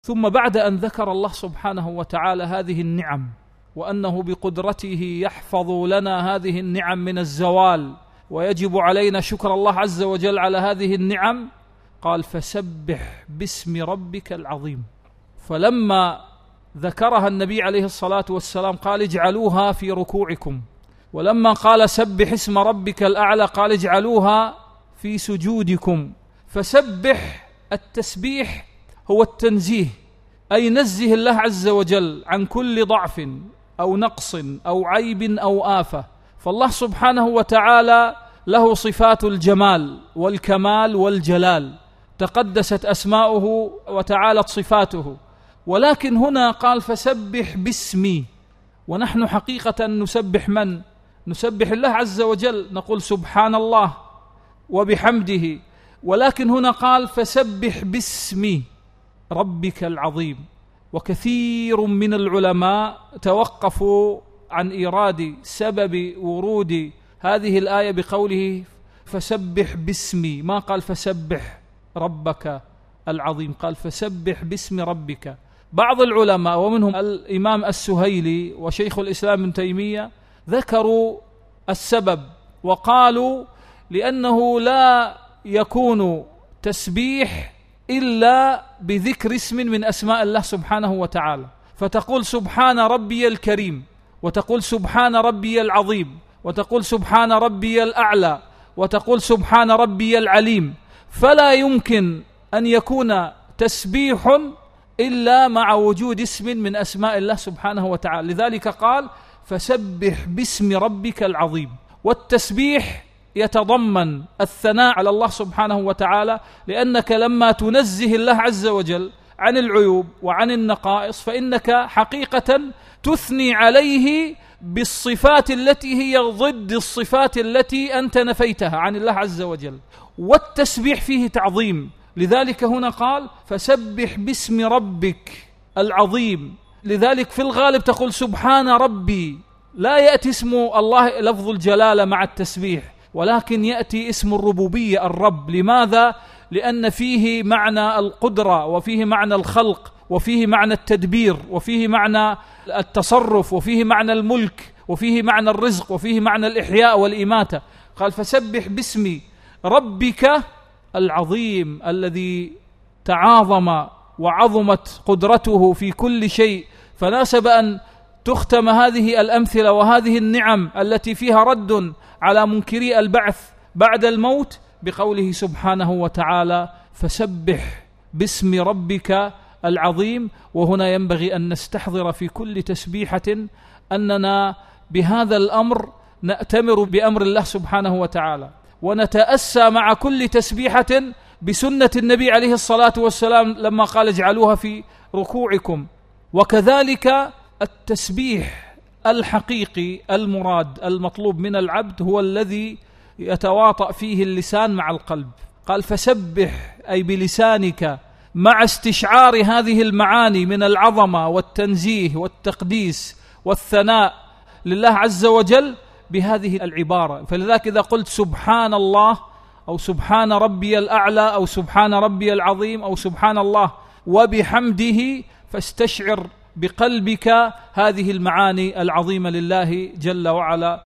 ثم بعد أن ذكر الله سبحانه وتعالى هذه النعم وأنه بقدرته يحفظ لنا هذه النعم من الزوال ويجب علينا شكر الله عز وجل على هذه النعم، قال فسبح باسم ربك العظيم. فلما ذكرها النبي عليه الصلاة والسلام قال اجعلوها في ركوعكم، ولما قال سبح اسم ربك الأعلى قال اجعلوها في سجودكم. فسبح، التسبيح هو التنزيه، أي نزه الله عز وجل عن كل ضعف أو نقص أو عيب أو آفة. فالله سبحانه وتعالى له صفات الجمال والكمال والجلال، تقدست أسماؤه وتعالت صفاته، ولكن هنا قال فسبح باسمي. ونحن حقيقة نسبح من؟ نسبح الله عز وجل، نقول سبحان الله وبحمده، ولكن هنا قال فسبح باسم ربك العظيم. وكثير من العلماء توقفوا عن إيراد سبب ورود هذه الآية بقوله فسبح باسمي، ما قال فسبح ربك العظيم، قال فسبح باسم ربك. بعض العلماء ومنهم الإمام السهيلي وشيخ الإسلام ابن تيمية ذكروا السبب وقالوا لأنه لا يكون تسبيح إلا بذكر اسم من أسماء الله سبحانه وتعالى، فتقول سبحان ربي الكريم، وتقول سبحان ربي العظيم، وتقول سبحان ربي الأعلى، وتقول سبحان ربي العليم. فلا يمكن أن يكون تسبيح إلا مع وجود اسم من أسماء الله سبحانه وتعالى، لذلك قال فسبح باسم ربك العظيم. والتسبيح يتضمن الثناء على الله سبحانه وتعالى، لأنك لما تنزه الله عز وجل عن العيوب وعن النقائص فإنك حقيقة تثني عليه بالصفات التي هي ضد الصفات التي أنت نفيتها عن الله عز وجل. والتسبيح فيه تعظيم، لذلك هنا قال فسبح باسم ربك العظيم. لذلك في الغالب تقول سبحان ربي، لا يأتي اسم الله لفظ الجلالة مع التسبيح، ولكن يأتي اسم الربوبية الرب. لماذا؟ لأن فيه معنى القدرة، وفيه معنى الخلق، وفيه معنى التدبير، وفيه معنى التصرف، وفيه معنى الملك، وفيه معنى الرزق، وفيه معنى الإحياء والإماتة. قال فسبح باسم ربك العظيم الذي تعاظم وعظمت قدرته في كل شيء، فناسب أن تختم هذه الأمثلة وهذه النعم التي فيها رد على منكري البعث بعد الموت بقوله سبحانه وتعالى فسبح باسم ربك العظيم. وهنا ينبغي أن نستحضر في كل تسبيحة أننا بهذا الأمر نأتمر بأمر الله سبحانه وتعالى، ونتأسى مع كل تسبيحة بسنة النبي عليه الصلاة والسلام لما قال اجعلوها في ركوعكم. وكذلك التسبيح الحقيقي المراد المطلوب من العبد هو الذي يتواطأ فيه اللسان مع القلب. قال فسبح أي بلسانك مع استشعار هذه المعاني من العظمة والتنزيه والتقديس والثناء لله عز وجل بهذه العبارة. فلذلك إذا قلت سبحان الله أو سبحان ربي الأعلى أو سبحان ربي العظيم أو سبحان الله وبحمده، فاستشعر بقلبك هذه المعاني العظيمة لله جل وعلا.